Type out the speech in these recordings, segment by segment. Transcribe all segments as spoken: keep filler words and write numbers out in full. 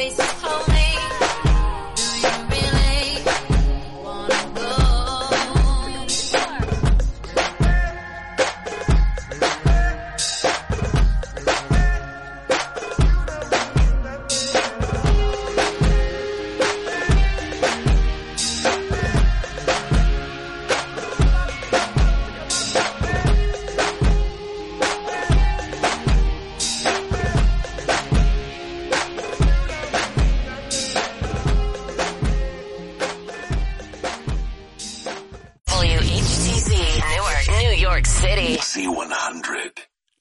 face is holy. Do you really wanna go? City. Z one hundred.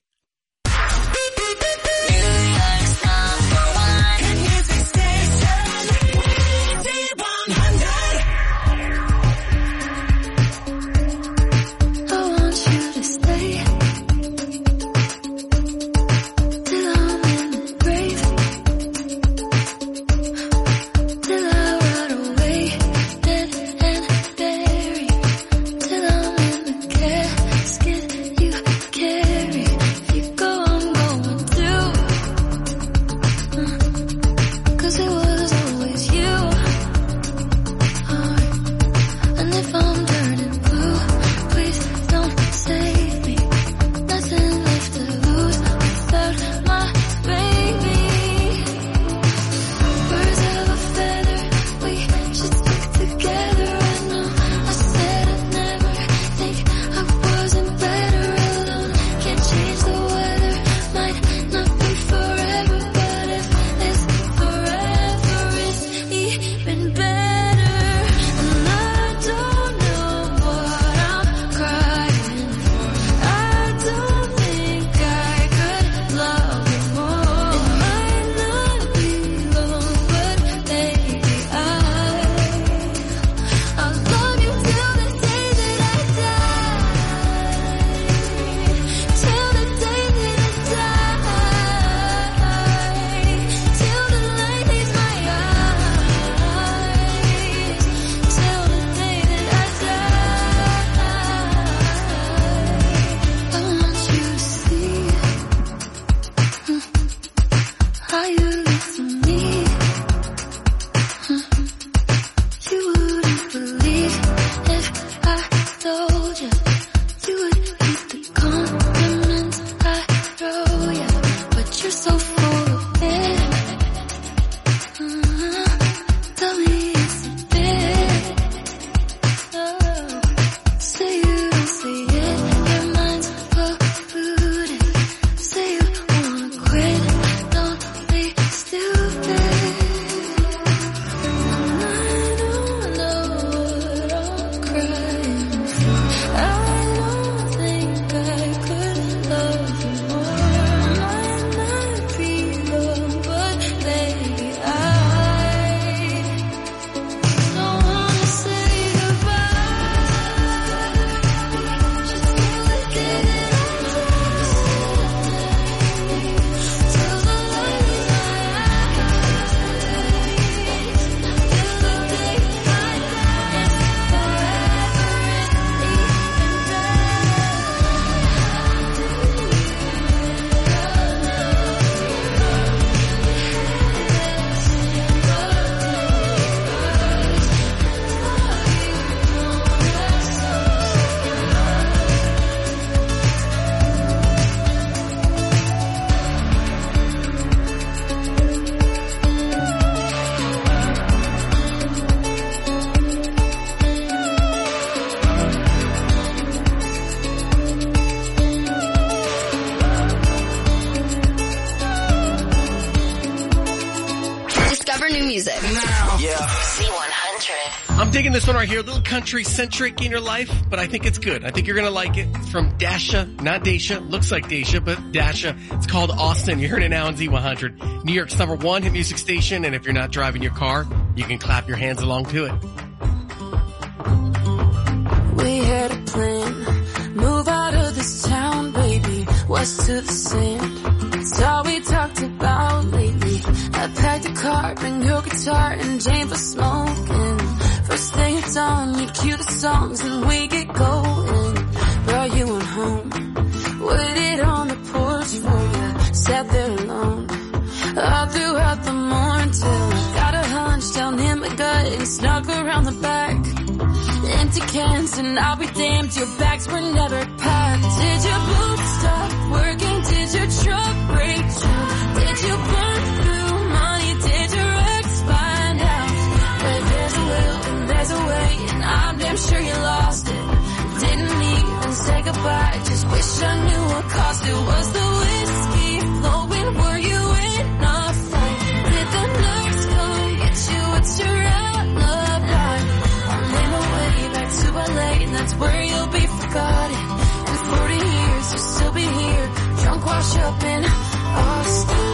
I'm digging this one right here. A little country-centric in your life, but I think it's good. I think you're going to like it. It's from Dasha, not Daisha. Looks like Daisha, but Dasha. It's called Austin. You heard it now on Z one hundred. New York's number one hit music station, and if you're not driving your car, you can clap your hands along to it. We had a plan. Move out of this town, baby. West to the sand. It's all we talked about lately. I packed a car, bring your guitar, and Jane for smoking. First thing it's on, you cue the songs and we get going. Brought you on home, waited on the porch for you, sat there alone. all throughout the morning till I got a hunch down in my gut and snuck around the back. Empty cans and I'll be damned, your bags were never packed. Did your boots stop working? Did your truck break down? Did you burn through money? Did your ex find out? But there's a will and there's a way, and I'm damn sure you lost it. Didn't even say goodbye, just wish I knew what cost it. Was the whiskey flowing? Were you in a fight? Did the nurse come get you? What's your alibi? I'm in my way back to L A, and that's where you'll be forgotten. In forty years, you'll still be here, drunk, wash up in Austin.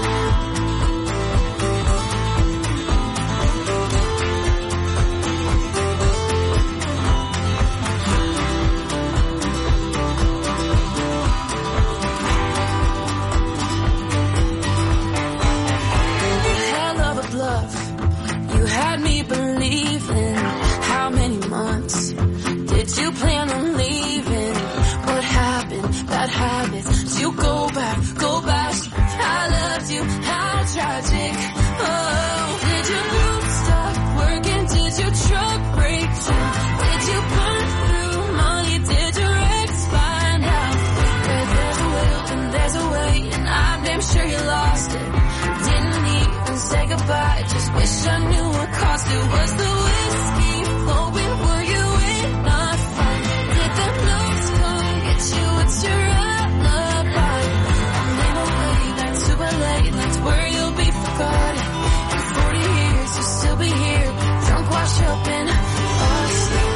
Had me believing. How many months did you plan on leaving? What happened? Bad habits. You go back, go back. I loved you. How tragic. Oh, did your boots stop working? Did your truck break down? Did you burn through money? Did your ex find out? Where there's a will and there's a way, and I'm damn sure you lost it. Didn't even say goodbye, just wish I knew what cost it. Was the whiskey flowing? Were you in a fight? Did the notes come get you? What's your alibi? I'm in my way back to L A, and that's where you'll be forgotten. In forty years, you'll still be here, drunk, wash up in Austin.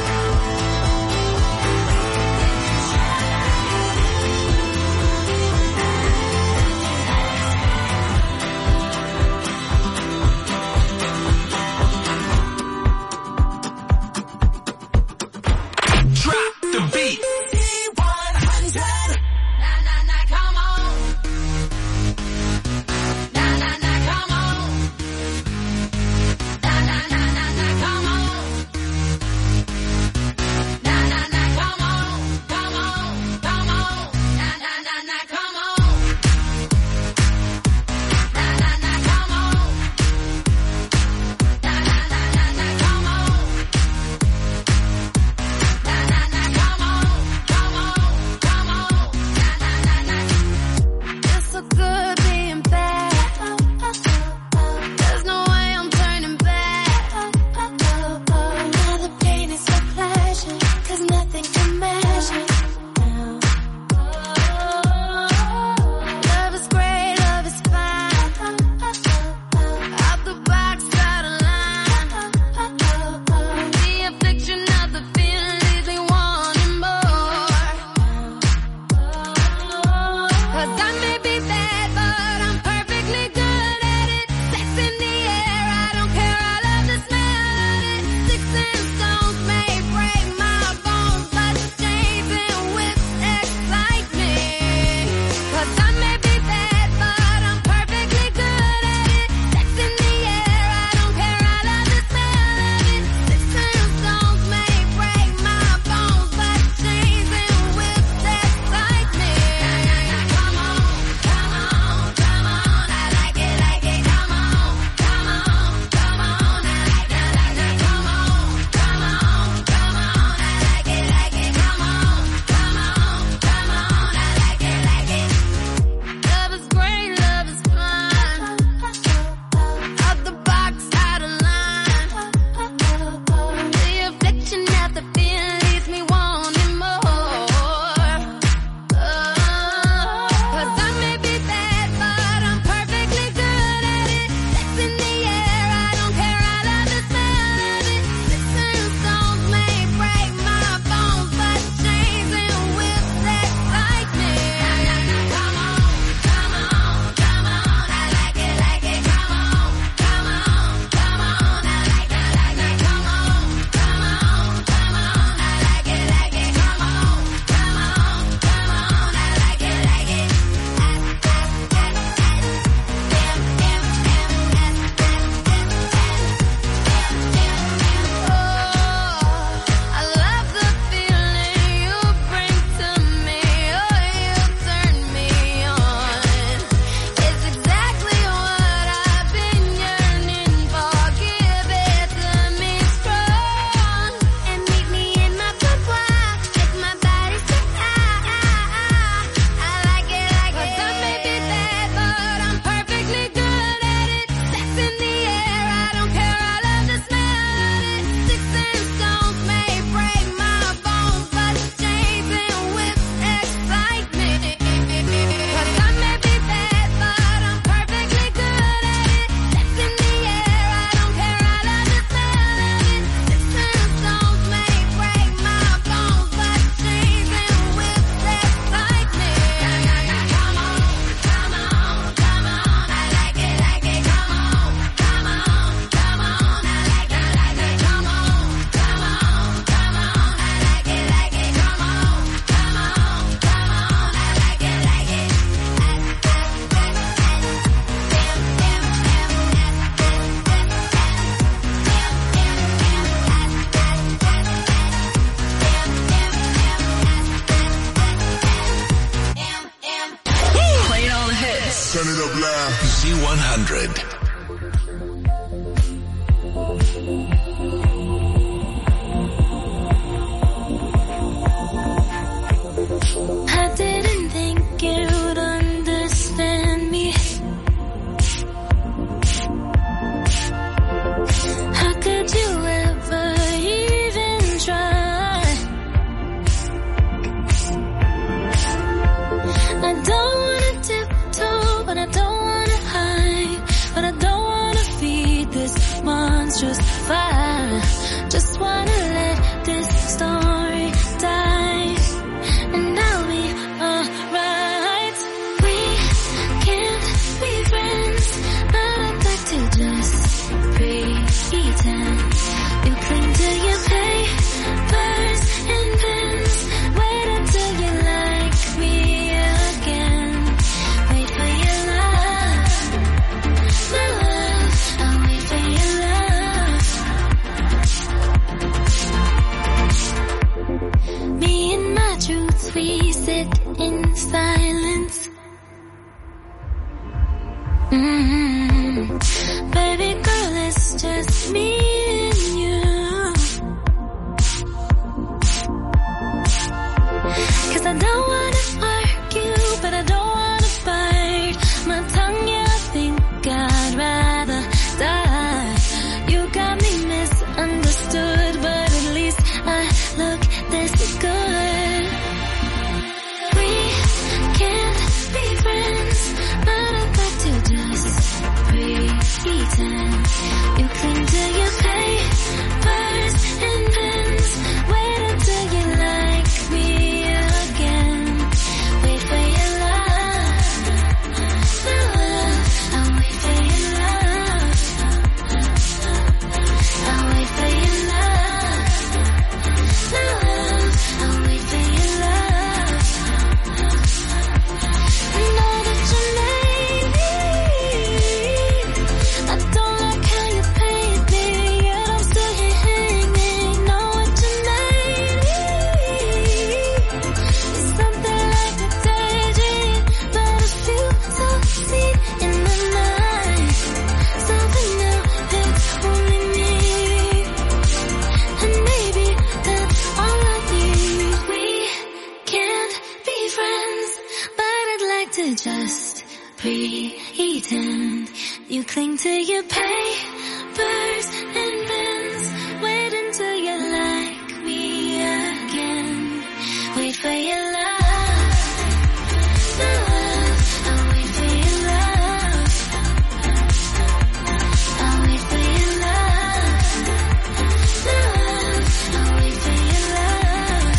I didn't think you'd understand me. How could you ever even try? I don't wanna tiptoe, but I don't wanna hide, but I don't wanna feed this monstrous fire. Just wanna let this story die, and I'll be alright. We can't be friends, but I'd like to just pretend. You cling to your papers and pens. Wait until you like me again. Wait for your love, my love. I'll wait for your love. Me and my truth, we sit in silence. Mm-hmm. Baby girl, it's just me and you. 'Cause I don't wanna argue, but I don't wanna bite my tongue. Yeah, I think I'd rather die. You got me misunderstood, but at least I look this good. We can't be friends, but I'd like to just pretend. You cling to your papers and pens. Wait until you like me again. Wait for your love, my love. I'll wait for your love. I'll wait for your love, my love. I'll wait for your love. I know that you made me. I don't like how you paint me, yet I'm still here hanging. Know what you made me. It's something like a daydream, but it feels so sweet in the night. Something new that's only me, and maybe that's all I need. We can't be friends, but I'd like to just pretend. You cling to your papers and pens. Wait until you like me again. Wait for your love, my love. I'll wait for your love. I'll wait for your love, my love. I'll wait for your love.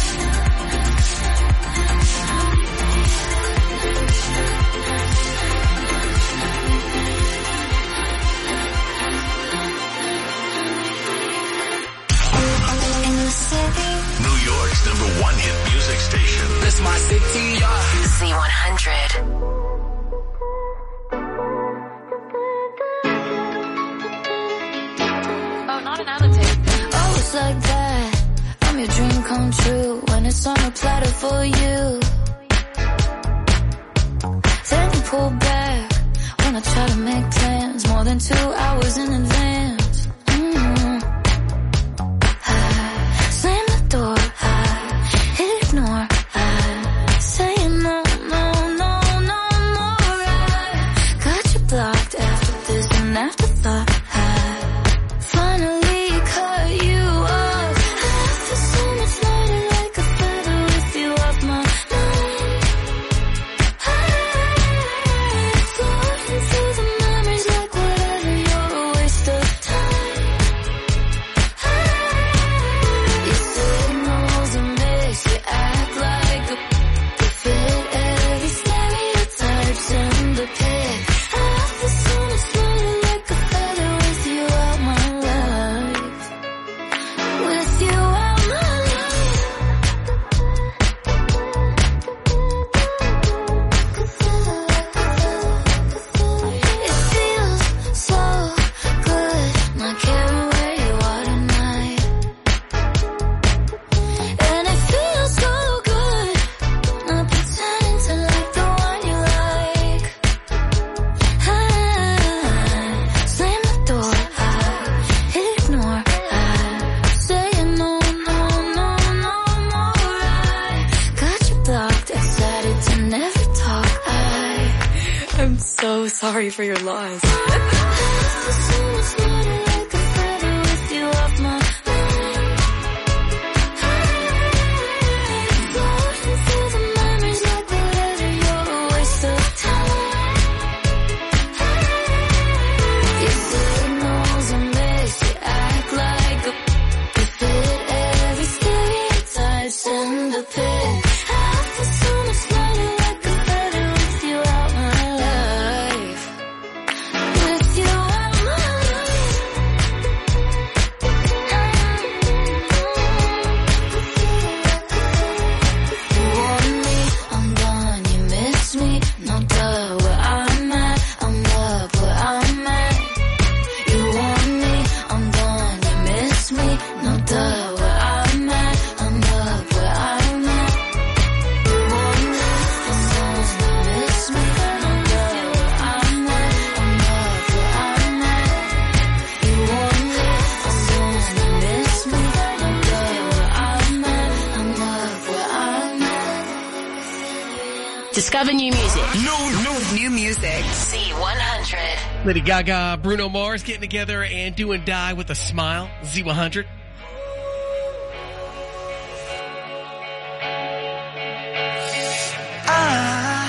In the city, New York's number one hit music station. This my city, yeah. Z one hundred. oh, not another tape. Oh, it's like that. I'm your dream come true when it's on a platter for you. Then you pull back when I try to make plans more than two hours in advance. Mm-hmm. I slam the door, I ignore, I say no, no, no, no more. I got you blocked after this and afterthought. I finally cut you off. I feel so much lighter, like a feather with you off my mind. I floating through the memories like whatever, you're a waste of time. sorry for your loss. Discover new music. New, new, New music. Z one hundred. Lady Gaga, Bruno Mars getting together and Do and Die with a Smile. Z one hundred. I,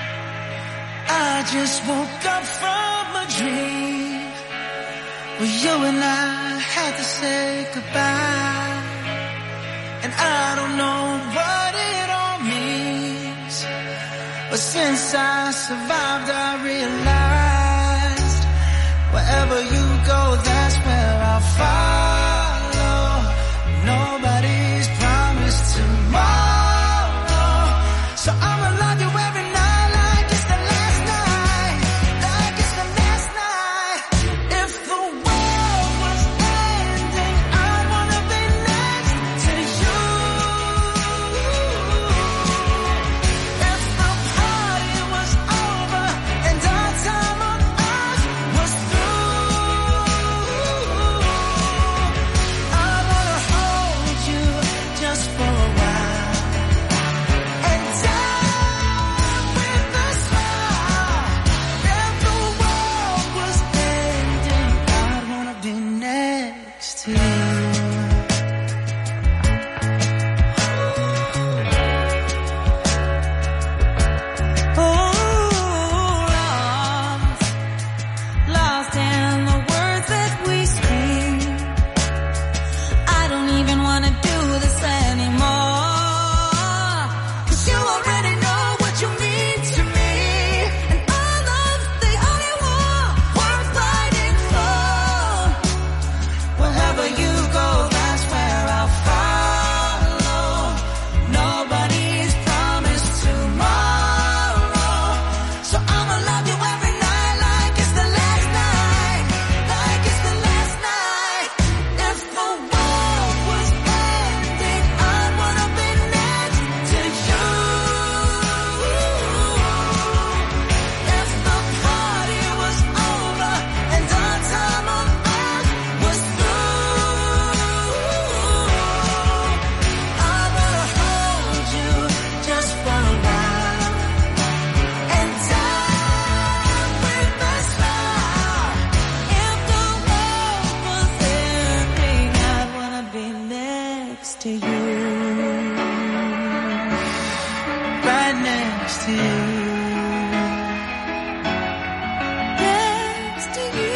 I just woke up from a dream where you and I had to say goodbye. And I don't know what it all means, but since I survived, I realized wherever you go, that's where I'll follow. Nobody's promised tomorrow, so I'ma love you every night like it's the last night, like it's the last night. If the world was ending, I'd wanna be next to you. If the party was over and our time on earth was through, I wanna hold you just for a while and die with a smile. If the world was ending, I'd wanna be next to you. Lost in the words that we scream. I don't even wanna do this anymore, 'cause you already know what you mean to me, and all love's the only war worth fighting for. Wherever you go, that's where I'll follow. Nobody's promised tomorrow, so I'ma love you every night like it's the last night, like it's the last night. If the world was ending, I'd wanna be next to you. If the party was over and our time on earth was through, I wanna hold you just for a while and die with a smile. If the world was ending, I'd wanna be next to you, right next to you, next to you,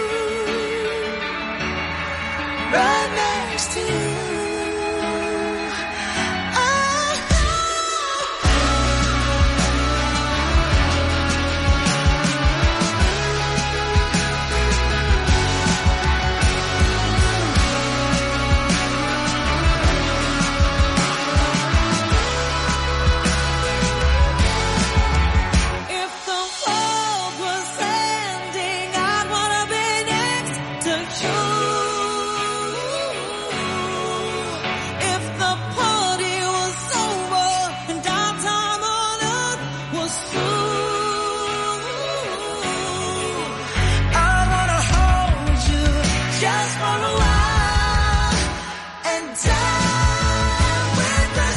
right next to you. If the world was ending, I'd wanna be next to you. If the party was over and our time on earth was through, I wanna hold you just for a while and die with a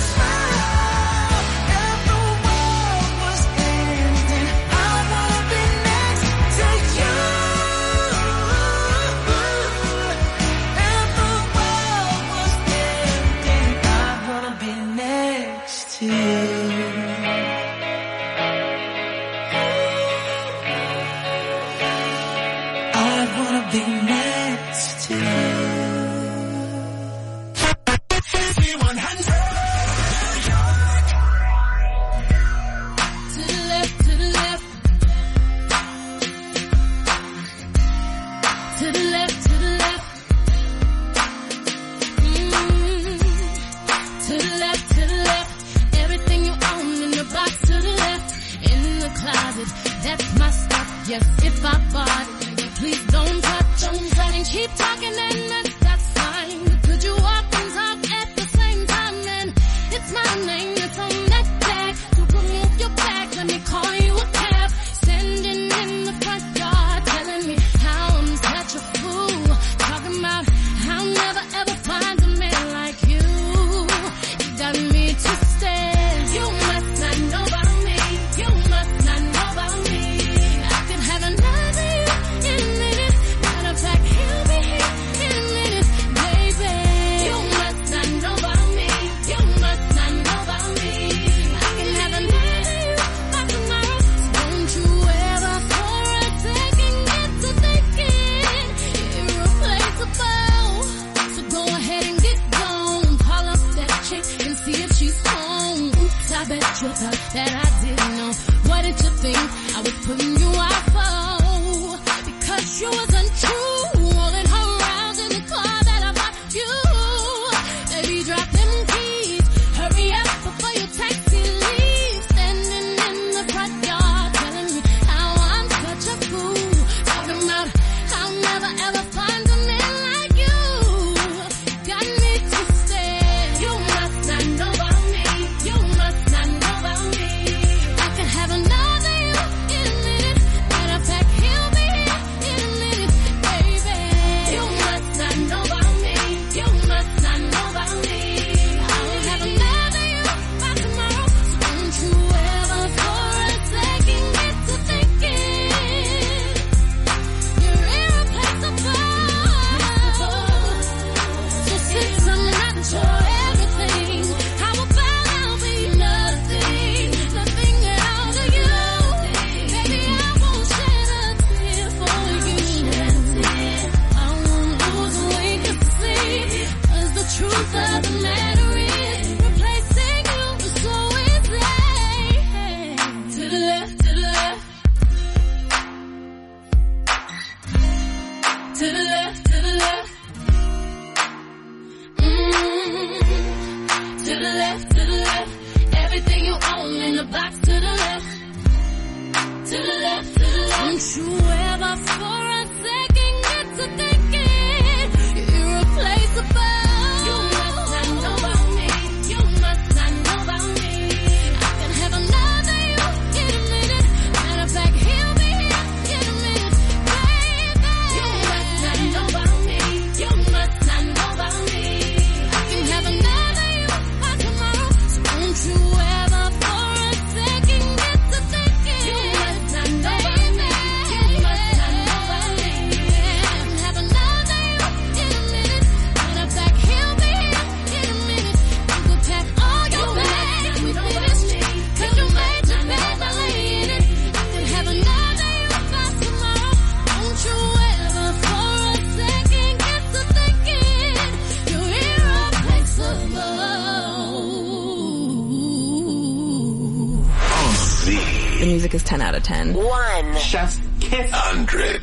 smile. If the world was ending, I wanna be next then that's, that's fine. But could you walk and talk at the same time? And it's my name that's on that tag. So remove your back, let me call you a cab. Standing in the front yard, telling me how I'm such a fool. Talking about how I'll never ever find a man like you. You got me twisted. You must not know about me. You must not know about me. I could have another you in a minute. Matter of fact, he'll be here in a minute, baby. You must not know about me. You must not know about me. I can have another you by tomorrow. So don't you ever for a second get to thinking irreplaceable. So go ahead and get gone. Call up that chick and see if she's home. Oops, I bet you thought that I didn't know. What did you think I was putting you out for? Because you was untrue. Rolling her around in the car that I bought you. Baby, drop them keys. Hurry up before your taxi leaves. Standing in the front yard telling me how I'm such a fool. Talking about how I'll never ever find a man like you. Got me twisted. You must not know about me. You must not know about me. I can have another you in a minute. Matter of fact, he'll be here in a minute, baby. You must not know about me. You must not know about me. I'll have another you by tomorrow. So don't you ever for a second get to thinking you're irreplaceable. So since I'm not your everything, how about I'll be nothing, nothing at all to you? Baby, I won't shed a tear for you. I won't lose a wink of sleep, 'cause the truth of the matter is, replacing you is so easy. To the left, to the left. To the left, to the left. Mm. To the left, to the left. Everything you own in the box to the left. To the left, to the left. Don't you ever for a second get to thinking you're irreplaceable. You must not know about me. You must not know about me. I can have another you in a minute. Matter of fact, he'll be here in a minute, baby. You must not know about me. You must not know about me. I can have another you by tomorrow. So don't you ever for a second get to thinking you must not know about me. You must not know about me. I can have another you in a minute. Matter of fact, he'll be here in a minute. You could pack all your bags and finish, 'cause you made your bed, I lay in it. I can have another you by tomorrow. Don't you ever for a second get to thinking you're irreplaceable. The music is ten out of ten. One. Chef's kiss. Hundred.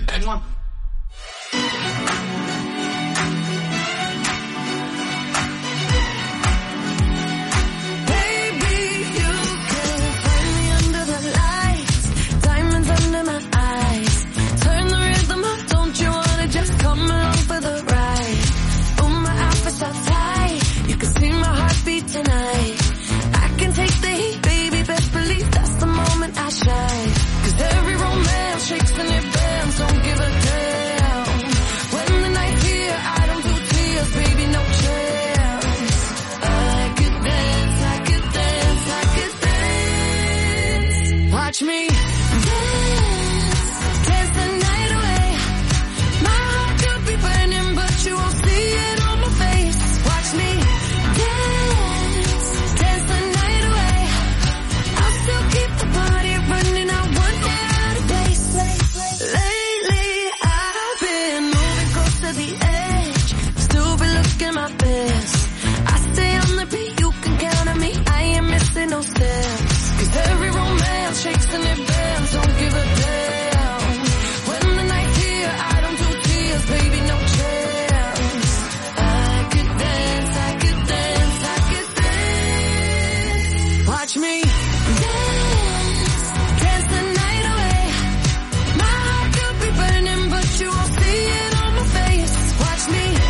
Baby, you can find me under the lights, diamonds under my eyes. Turn the rhythm up, don't you wanna just come along for the ride? Oh, my outfit's all tight, you can see my heartbeat tonight. I can take the heat, baby, best believe that's the moment I shine. 'Cause every romance shakes and it bends, don't give a damn. When the night's here, I don't do tears, baby, no chance. I could dance, I could dance, I could dance. Watch me dance, dance the night away. My heart could be burning, but you won't see it on my face. Watch me dance, dance the night away. I'll still keep the party running, I won't get out of place. Lately, I've been moving close to the edge, still be looking my best. I stay on the beat, you can count on me, I ain't missing no steps. 'Cause every romance shakes and it bends, don't give a damn. When the night's here, I don't do tears, baby, no chance. I could dance, I could dance, I could dance. Watch me dance, dance the night away. My heart could be burning, but you won't see it on my face. Watch me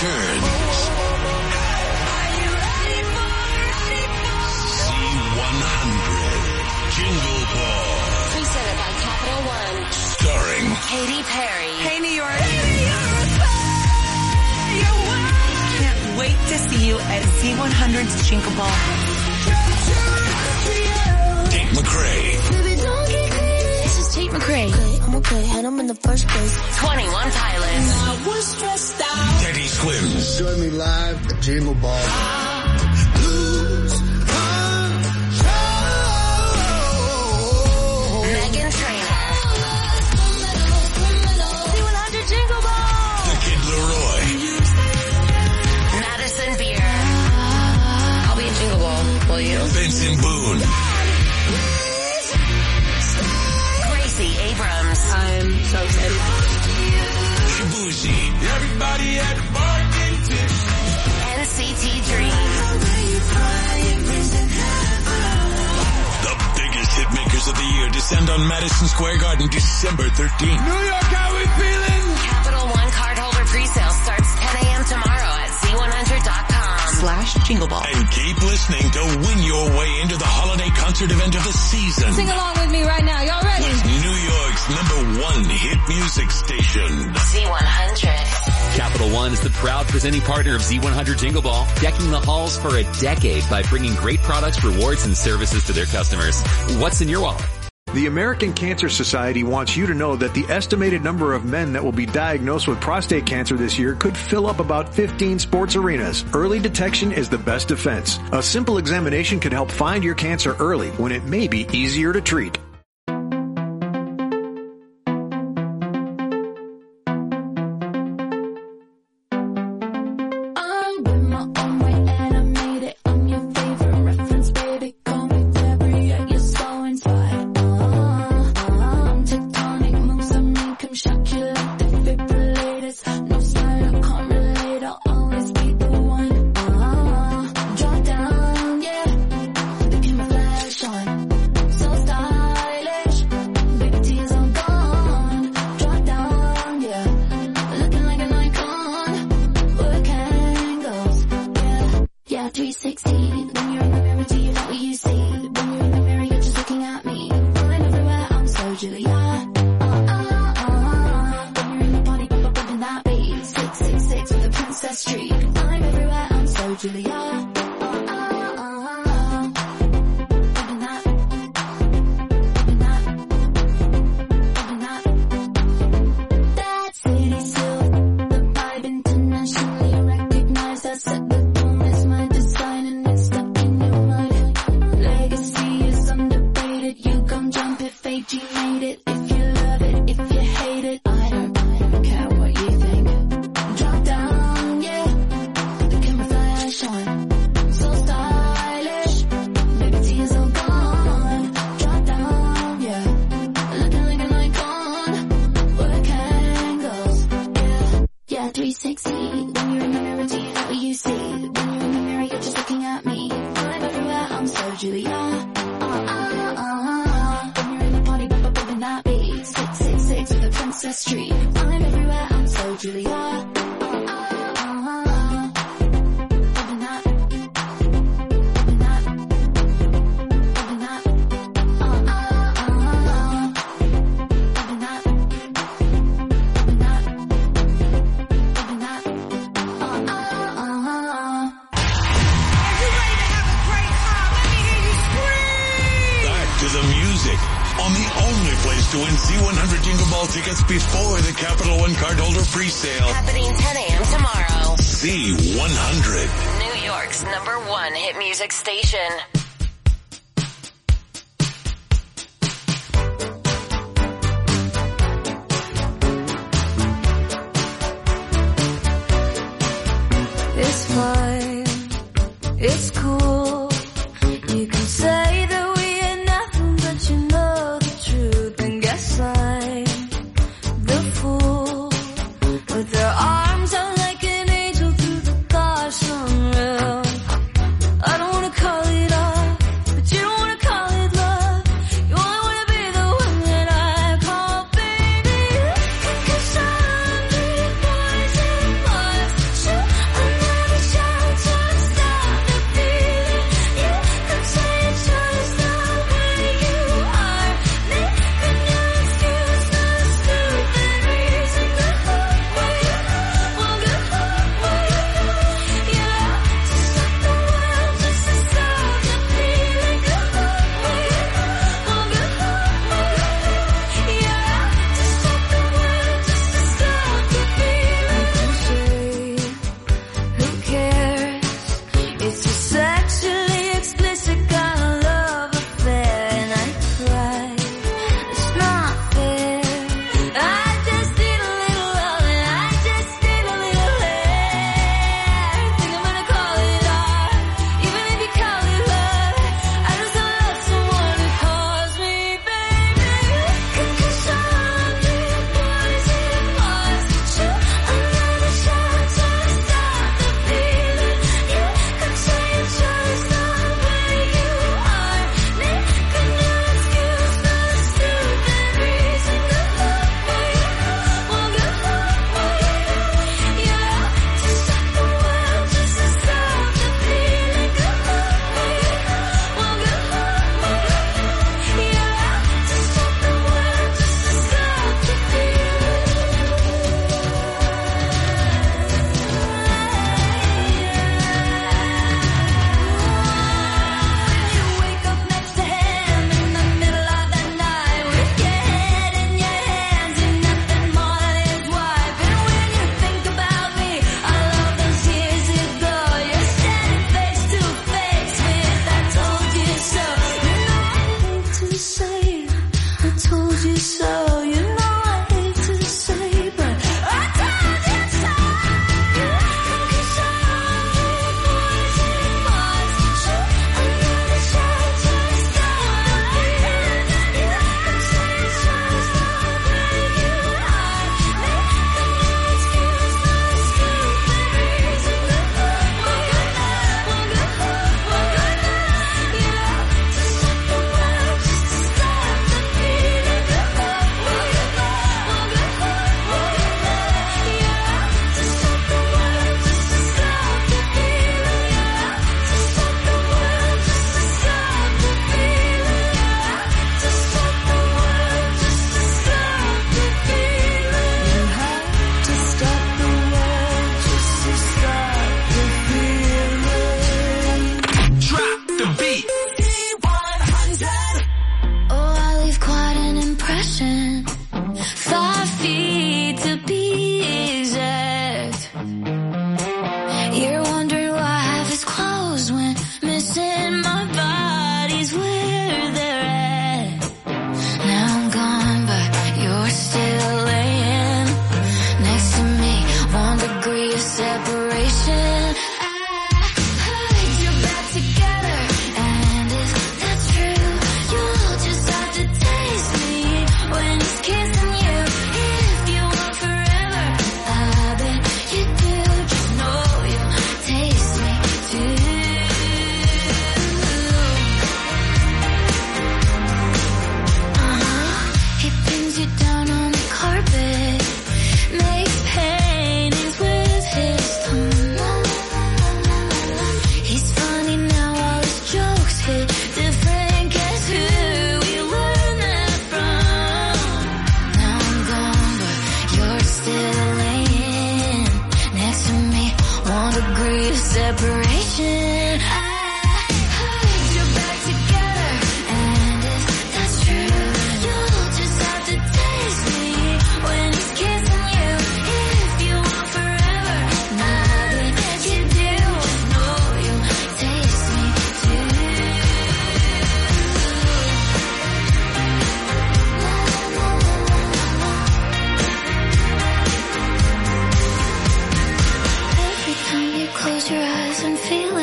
returns. Z one hundred Jingle Ball. Presented by Capital One. Starring Katy Perry. Hey, New York. Can't wait to see you at Z one hundred's Jingle Ball. Tate McRae. This is Tate McRae. I'm okay, and I'm in the first place. twenty-one Pilots. I was stressed out. Teddy Swims. Join me live at Jingle Ball. Meghan Trainor. Z one hundred Jingle Ball. The Kid Leroy. Madison Beer. I'll be in Jingle Ball. Will you? Benson Boone. Gracie Abrams. I'm so excited. Shabuzi. Everybody at Barkington. N C T Dream. The biggest hit makers of the year descend on Madison Square Garden December thirteenth. New York, how we feeling? Capital One cardholder presale starts ten a.m. tomorrow at Z one hundred dot com. Slash Jingle Ball. And keep listening to win your way into the holiday concert event of the season. Sing along with me right now. Y'all ready? New York's number one hit music station. Z one hundred. Capital One is the proud presenting partner of Z one hundred Jingle Ball, decking the halls for a decade by bringing great products, rewards, and services to their customers. What's in your wallet? The American Cancer Society wants you to know that the estimated number of men that will be diagnosed with prostate cancer this year could fill up about fifteen sports arenas. Early detection is the best defense. A simple examination can help find your cancer early when it may be easier to treat.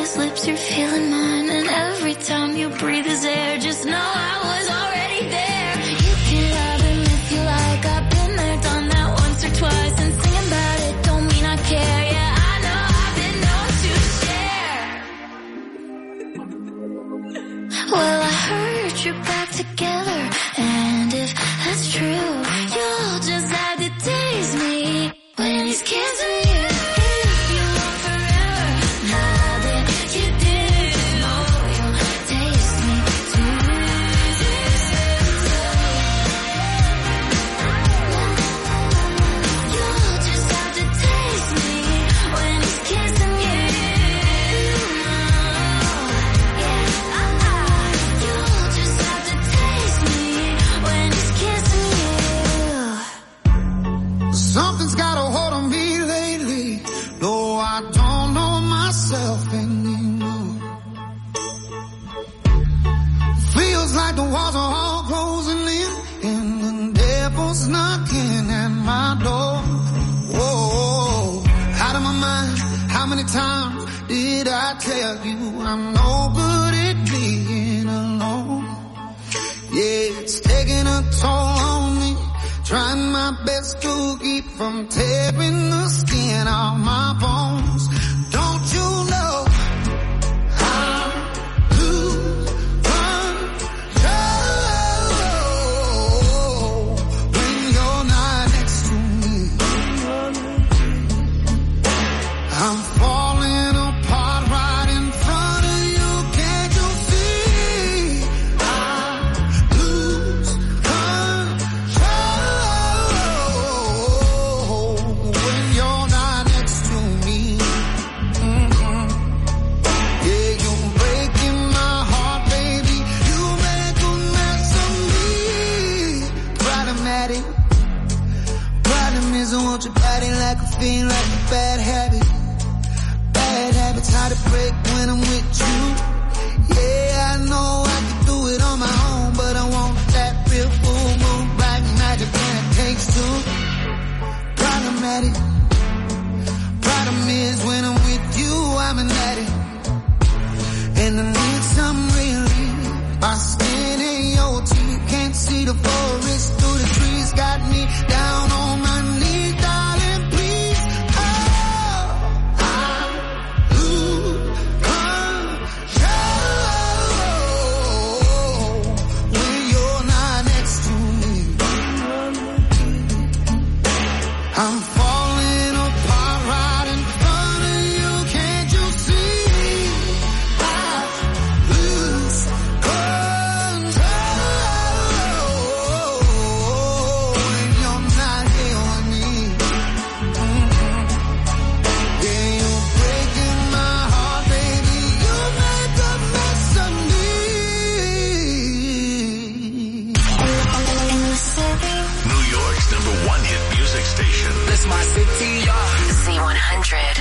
his lips, you're feeling mine. And every time you breathe his air, just know I was already there. You can love him if you like. I've been there, done that once or twice. And singing about it don't mean I care. Yeah, I know I've been known to share. Well, I heard you're back together. And if that's true, you'll just have to taste me when he's kissing you. If you want forever, now that you do, you'll taste me too. You'll just have to taste me when he's kissing you. Yeah, you'll just have to taste me when he's kissing you. Something's got a hold on me lately. No, I don't know myself anymore. Feels like the walls are all closing in, and the devil's knocking at my door. Whoa, out of my mind. How many times did I tell you I'm no good at being alone? Yeah, it's taking a toll on me. Trying my best to keep from tearing the skin off my bones. Don't you know I lose control when you're not next to me? I'm falling apart right in front of you. Can't you see? I lose control when you're not next to me. Mm-hmm. Yeah, you're breaking my heart, baby. You make a mess of me. Problematic. Problem is I want your body like a fiend, like a bad habit. Bad habits hard to break when I'm with you. Yeah, I know I can do it on my own, but I want that real full moon black magic and it takes two. Problematic. Problem is when I'm with you, I'm an addict. And I need some relief. My skin and your teeth can't see the forest through the trees. Got me down on my knees, darling, please. Oh, I lose control when you're not next to me. I'm falling apart right in front of you. Can't you see? I lose control when you're not here with me. Mm-hmm. Yeah, you're breaking my heart, baby. You make a mess of me. New York's number one hit music station. This my city, y'all. Z one hundred.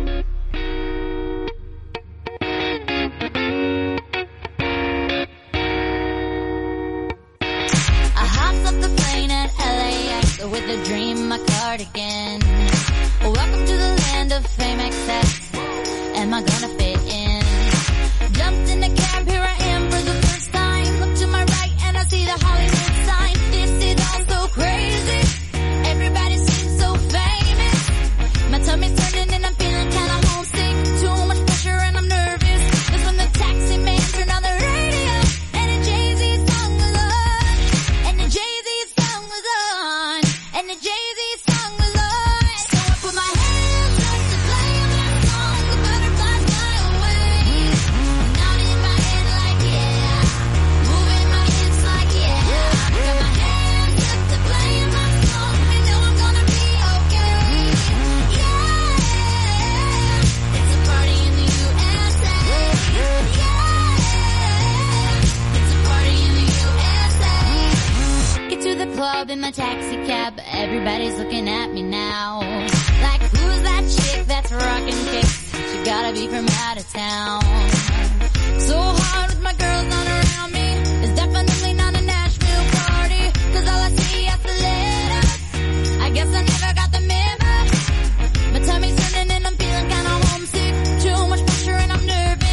I hopped off the plane at L A X with a dream, my cardigan. Welcome to the land of fame excess. Am I gonna fit in? Jumped in the cab, here I am for the first time. Look to my right and I see the Hollywood sign. This is all so crazy. Everybody seems so famous. My tummy's turning and I'm feeling kinda homesick. Too much pressure and I'm nervous. That's when the taxi man turned on the radio and the Jay-Z song was on. And the Jay-Z song was on. And the Jay-Z song was on. So I put my hands up to play my song. The butterflies fly away. Nodding in my head like yeah. Moving my hips like yeah. Got my hands up to play my song. You know I'm gonna be okay. Yeah. It's a party in the U S A. Yeah. It's a party in the U S A. Get to the club in my taxi cab. Everybody's looking at me now. Like, who's that chick that's rocking kicks? She gotta be from out of town. So hard with my girls not around me. It's definitely not a Nashville party. Cause all I see is the letters. I guess I never got the memo. My tummy's turning and I'm feeling kinda homesick. Too much pressure and I'm nervous.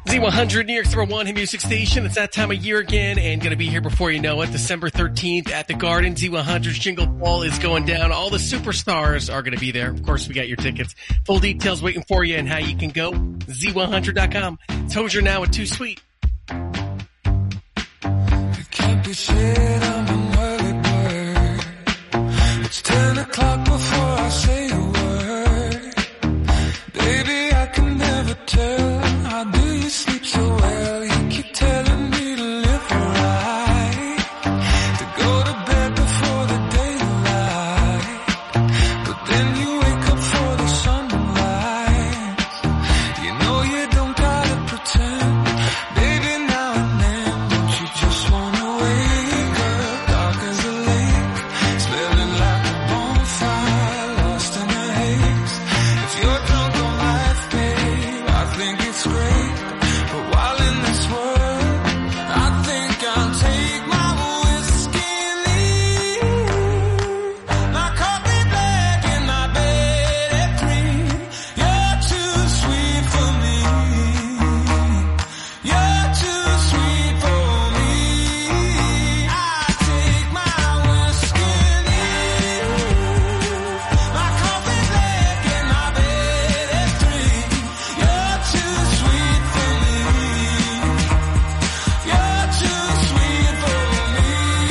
Z one hundred, New York's number one hit music station. It's that time of year again and going to be here before you know it. December thirteenth at the Garden. Z one hundred's Jingle Ball is going down. All the superstars are going to be there. Of course, we got your tickets. Full details waiting for you and how you can go. Z one hundred dot com. It's Hozier now with Too Sweet. It can't be said I'm an early bird. It's ten o'clock before I say a word. Baby, I can never tell. How do you sleep so well? You keep telling me to live right, to go to bed before the daylight, but then you wake up for the sunlight. You know you don't gotta pretend, baby, now and then. Don't you just wanna wake up, dark as a lake, smelling like a bonfire, lost in a haze. If you're drunk on life, babe, I think it's great. But while in this world, I think I'll take my whiskey and leave. My coffee black and my bed at three. You're too sweet for me. You're too sweet for me. I take my whiskey and leave. My coffee black and my bed at three. You're too sweet for me. You're too sweet for me.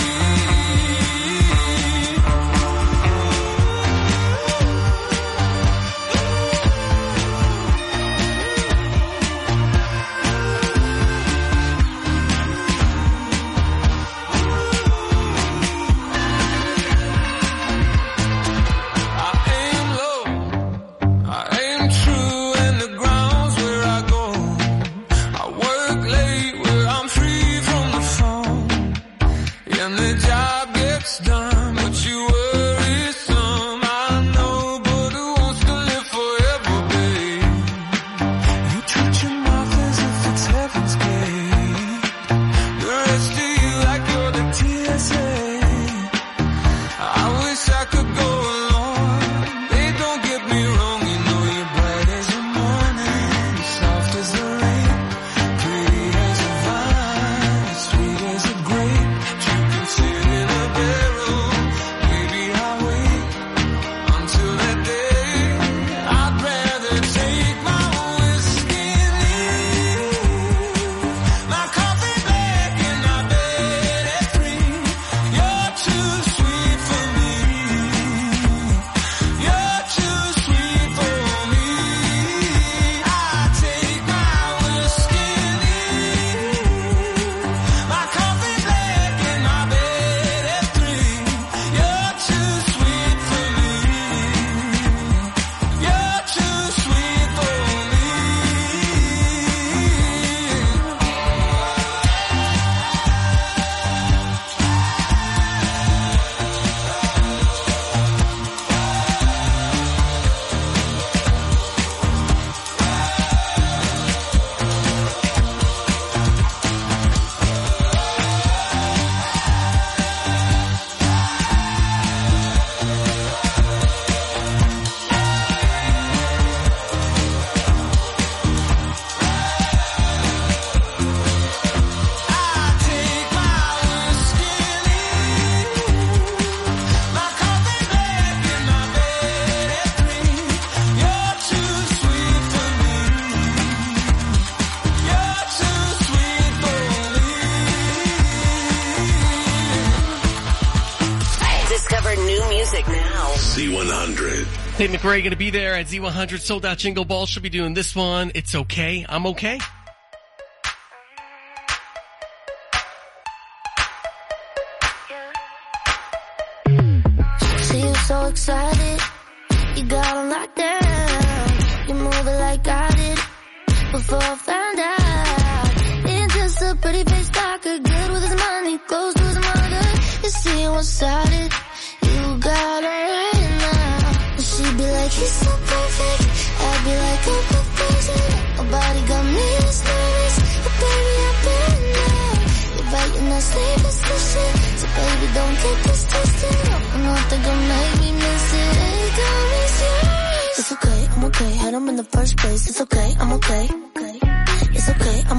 I aim low, I aim true, and the ground's where I go. I work late where I'm free from the phone, and the job gets done, but you worry some. I know, but who wants to live forever, babe? You treat your mouth as if it's heaven's gate. The rest of you like you're the T S A. I wish I could go along. Babe, don't get me wrong, you know you're bright as the morning, soft as the rain, pretty as a vine, sweet as a grape. You can sit in a barrel, baby, I'll wait until that day. I'd rather take my whiskey and leave. My coffee black and my bed at three. You're too sweet for me. You're too sweet for me. I take my whiskey and leave. My coffee black and my bed at three. You're too sweet for me. You're too sweet for me. Discover new music now. Z one hundred. Tate McRae going to be there at Z one hundred Sold Out Jingle Ball. She'll be doing this one. It's okay. I'm okay. See you so excited, you got on lockdown. You move it like I did before I found out. It's just a pretty face stalker, good with his money, close to his mother. You see you one-sided, you got her right now. And she'd be like, he's so perfect, I'd be like, oh, go crazy. Nobody got me this nervous, but baby, I've been there. You're biting that sleeveless shit, so baby, don't get this twisted. I don't think I'll make me miss it. Hey, girl, it's yours. It's okay, I'm okay. Had him in the first place. It's okay, I'm okay. It's okay, I'm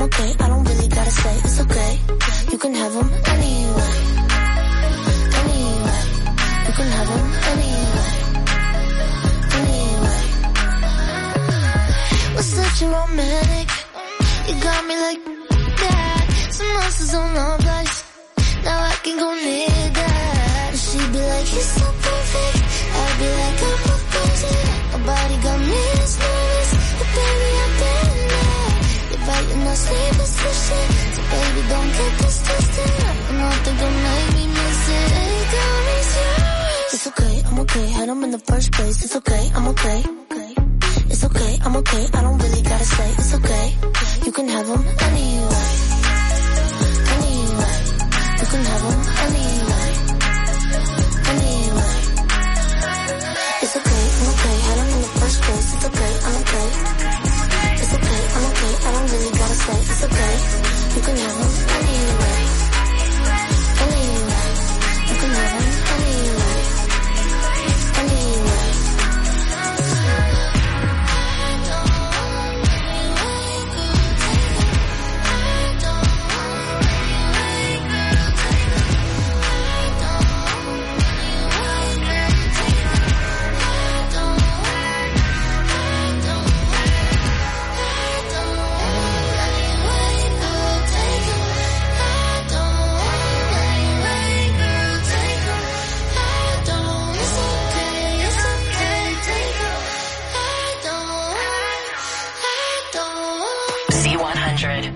manic. You got me like that. Some monsters on our place. Now I can go near that. She'd be like, you're so perfect. I'd be like, I'm so crazy. My body got me this nervous. But baby, I've been there. You're fighting our sleepless for shit. So baby, don't get this twisted. I don't think you'll make me miss it. Hey, tell me serious. It's okay, I'm okay. Had them in the first place. It's okay, I'm okay. It's okay, I'm okay. I don't really gotta say it's okay. You can have them anyway. Anyway. You can have them anyway. Anyway. It's okay, I'm okay. Had them in the first place. It's okay, I'm okay. It's okay, I'm okay. I don't really gotta say it's okay. You can have them anyway. Anyway. You can have them anyway. Anyway. Z one hundred.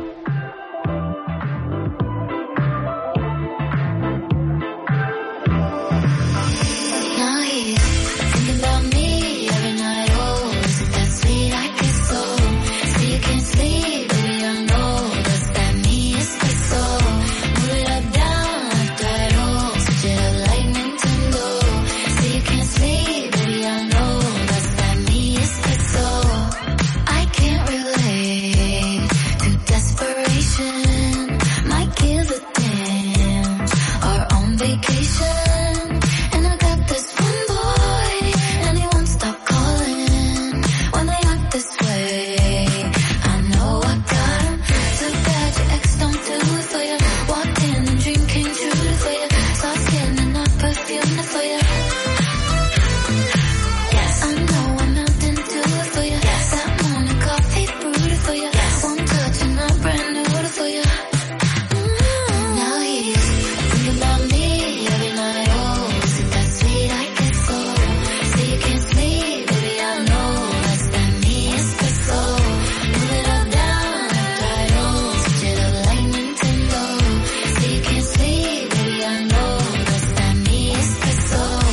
Now he's thinking about me every night. Oh, isn't that sweet? I get so. See, you can't sleep, baby, I know. Does that mean it's the soul? Move it up, down, left, right, oh. Switch it up like Nintendo. See, you can't sleep, baby, I know. Does that mean it's the soul? I can't relate to desperation. My kids are damned, are on vacation. And I got this one boy, and he won't stop calling when they act this way. I know I got him. So bad your ex don't do it for you. Walked in and dream came true for you. Soft skin and not perfume for you. Yes, I know I'm melting to it for you. Yes, that morning coffee brewed it for you. Yes, one touch and I'm brand new for you. Mm. Now he's thinking about me every night. Oh, isn't that sweet? I get so. See, you can't sleep, baby, I know. That's that me, it's the soul. Move it up, down, left, right, oh. Switch it up like Nintendo. See, you can't sleep, baby, I know. That's that me, it's the soul.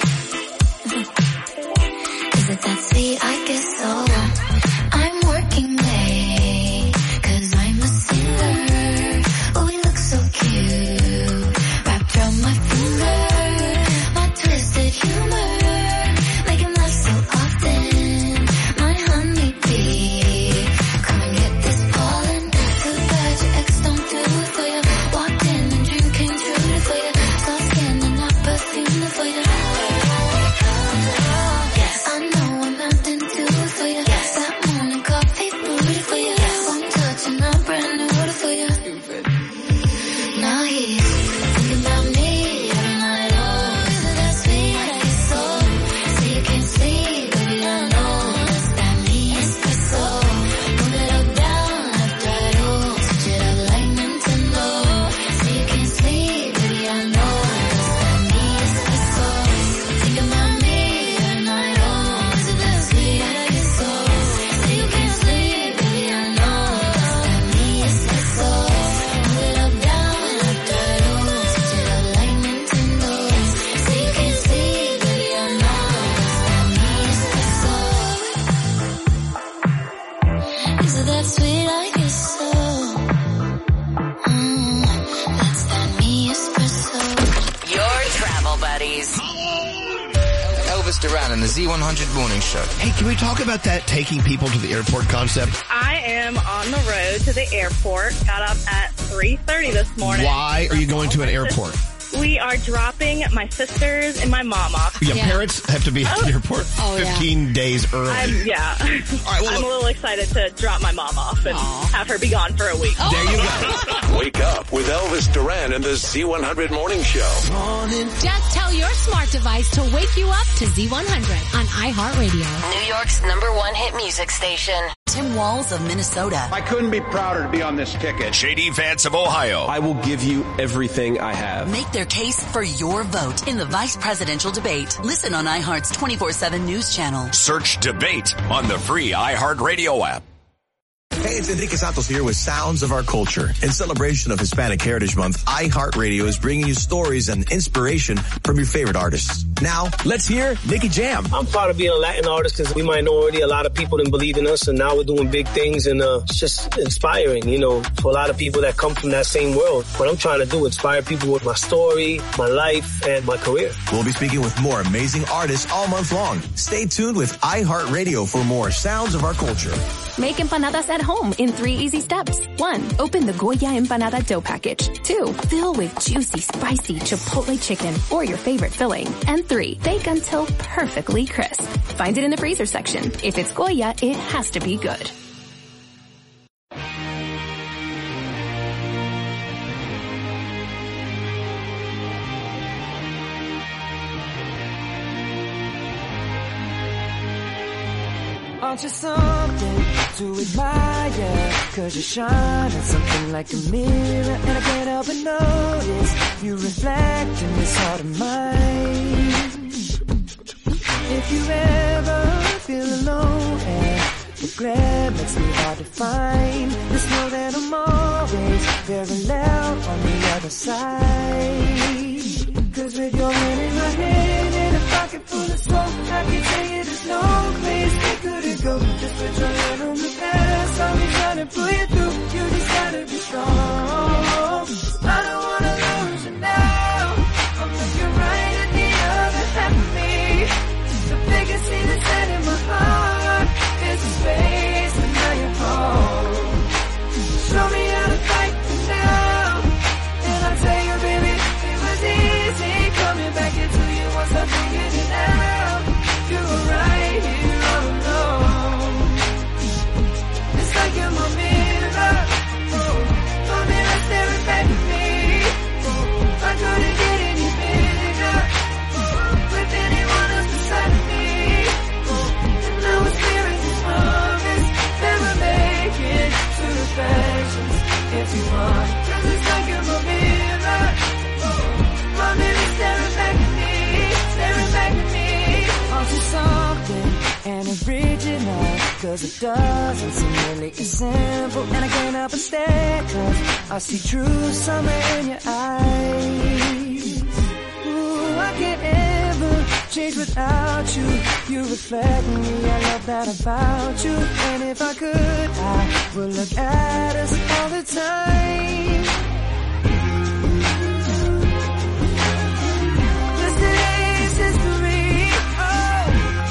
Is it that sweet? I guess so. I'm working late, cause I'm a sinner. Oh, we look so cute, wrapped around my finger. My twisted humor, make him laugh so often. My honeybee, come and get this pollen. Too bad your ex don't do it for you. Walked in and dream came true for you. Soft skin and not perfume for you. Yes, I know I'm melting to it for you. Yes, that morning coffee brewed for you. Yes, one touch and I'm brand new for you. Now he's thinking about me every night. Oh, isn't that sweet? I get so. See, you can't sleep, baby, I know. Does that mean it's the soul? Move it up, down, left, right, oh. Switch it up like Nintendo. See, you can't sleep, baby, I know. Does that mean it's the soul? Think about me every night. Oh, isn't that sweet? I get so. See, you can't sleep, baby, I know. Does that mean it's the soul? Move it up, down, left, right, oh. Switch it up like Nintendo. See, you can't sleep, baby, I know. Does that mean it's the soul? Is it that sweet? I guess so. Mm, that's that me espresso. Your travel buddies. Elvis Duran and the Z one hundred Morning Show. Hey, can we talk about that taking people to the airport concept? I am on the road to the airport. Got up at three thirty this morning. Why are you going to an airport? We are dropping my sisters and my mom off. Yeah, parents have to be at the airport Oh, yeah. fifteen days early. I'm, yeah. well, I'm a little excited to drop my mom off and have her be gone for a week. There you go. Wake up with Elvis Duran and the Z one hundred Morning Show. Just tell your smart device to wake you up to Z one hundred on iHeartRadio. New York's number one hit music station. Tim Walz of Minnesota. I couldn't be prouder to be on this ticket. J D Vance of Ohio. I will give you everything I have. Make their case for your vote in the vice presidential debate. Listen on iHeart's twenty-four seven news channel. Search Debate on the free iHeartRadio app. Hey, it's Enrique Santos here with Sounds of Our Culture. In celebration of Hispanic Heritage Month, iHeartRadio is bringing you stories and inspiration from your favorite artists. Now, let's hear Nicky Jam. I'm proud of being a Latin artist because we minority, a lot of people didn't believe in us, and now we're doing big things, and uh, it's just inspiring, you know, for a lot of people that come from that same world. What I'm trying to do, inspire people with my story, my life, and my career. We'll be speaking with more amazing artists all month long. Stay tuned with iHeartRadio for more Sounds of Our Culture. Make empanadas at home in three easy steps. One, open the Goya empanada dough package. Two, fill with juicy, spicy Chipotle chicken or your favorite filling. And three, bake until perfectly crisp. Find it in the freezer section. If it's Goya, it has to be good. Aren't you something to admire? Cause you shine at something like a mirror, and I can't help but notice you reflect in this heart of mine. If you ever feel alone and regret makes me hard to find, just know that I'm always very loud on the other side. Cause with your hand in my hand and a pocket full of smoke, I can tell you there's no place we couldn't go. Just put your hand on the past, I'll be trying to pull you through. You just gotta be strong. I don't wanna lose you now. I'm looking right at the other half of me. The biggest thing that's set in my heart is the space, and now you're home. Show me how to fight for now, and I'll tell you, baby, it was easy coming back into you once I figured it out. You were right here all alone. It's like you're my mirror, oh, my mirror staring back at me. Oh, I couldn't get any bigger, oh, with anyone else beside of me. Oh, and now it's clear as this promise that we're making two reflections if you want. Cause it's like you're my mirror, oh, my mirror staring back at me, staring back at me. Aren't you something and original? Cause it doesn't seem really as simple, and I can't help but stare, cause I see true summer in your eyes. Ooh, I can't ever change without you. You reflect me, I love that about you. And if I could, I would look at us all the time. Yesterday's history, oh.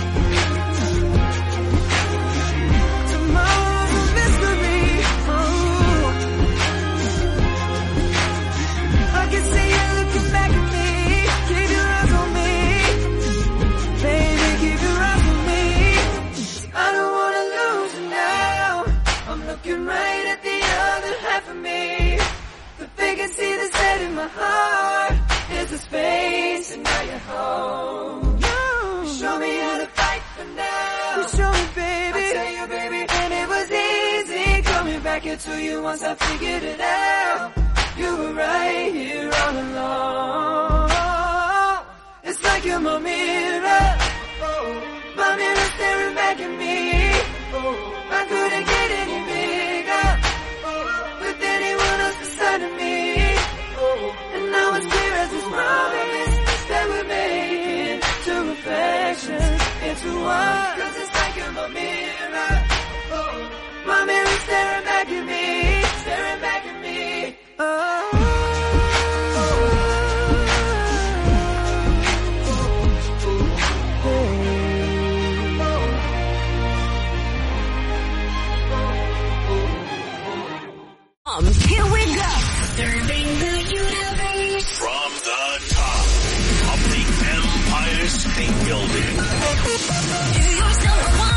Tomorrow's a mystery, oh. I can see you looking back at me. Keep your eyes on me, baby, keep your eyes on me. I don't wanna lose you now. I'm looking right at the other half of me. The vacancy that's set in my heart is the space, and now you're home. You show me how to fight for now. You show me, baby. I tell you, baby, and it was easy coming back into you once I figured it out. You were right here all along. It's like you're my mirror, oh, my mirror staring back at me. Oh, I couldn't get any bigger, oh, with anyone else beside of me. Oh, and now it's clear as this promise that we're making two reflections into one. Cause it's like you're my mirror, oh, my mirror staring back at me, staring back at me. Oh. Um, here we go. Serving the universe. From the top of the Empire State Building. Do yourself a